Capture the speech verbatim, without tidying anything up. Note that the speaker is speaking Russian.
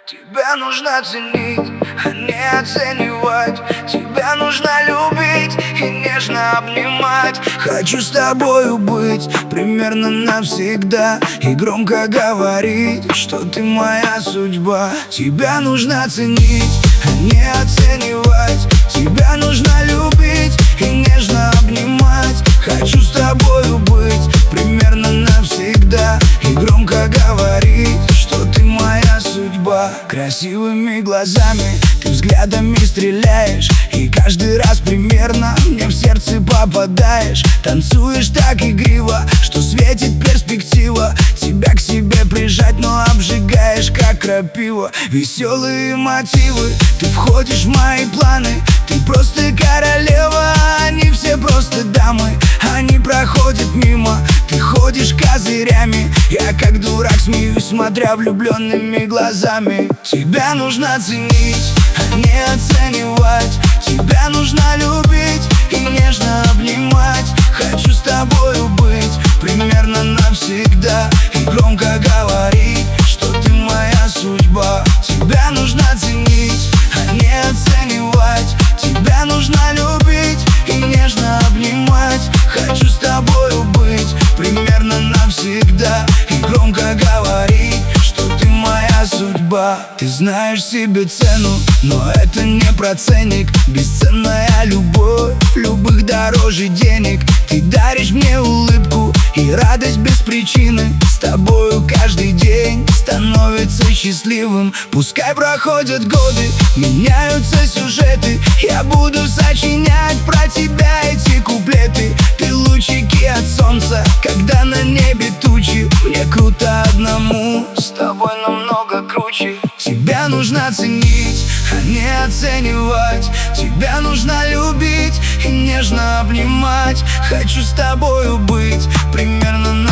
Тебя нужно ценить, а не оценивать. Тебя нужно любить и нежно обнимать. Хочу с тобою быть примерно навсегда и громко говорить, что ты моя судьба. Тебя нужно ценить, а не оценивать. Тебя нужно любить и нежно обнимать. Хочу с тобою быть примерно навсегда и громко говорить, что ты моя судьба. Красивыми глазами ты взглядами стреляешь, и каждый раз примерно мне в сердце попадаешь. Танцуешь так игриво, что светит перспектива тебя к себе прижать, но обжигаешь как крапива. Веселые мотивы, ты входишь в мои планы. Ты просто королева, они все просто дамы. Они проходят мимо, ты ходишь козырями. Я как дурак смеюсь, смотря влюбленными глазами. Тебя нужно ценить, а не оценивать. Тебя нужно любить и нежно обнимать. Хочу с тобою быть примерно навсегда и громко говорить, что ты моя судьба. Тебя нужно ценить, а не оценивать. Тебя нужно любить и нежно обнимать. Хочу с тобою быть примерно навсегда и громко говорить, что ты моя судьба. Ты знаешь себе цену, но это не про ценник. Бесценная любовь, любых дороже денег. Ты даришь мне улыбку и радость без причины. С тобою каждый день становится счастливым. Пускай проходят годы, меняются сюжеты, я буду сочинять про тебя эти куплеты. Ты лучики от солнца, когда на небе тучи. Мне круто одному, с тобой намного круче. Тебя нужно ценить, а не оценивать. Тебя нужно любить и нежно обнимать. Хочу с тобою быть примерно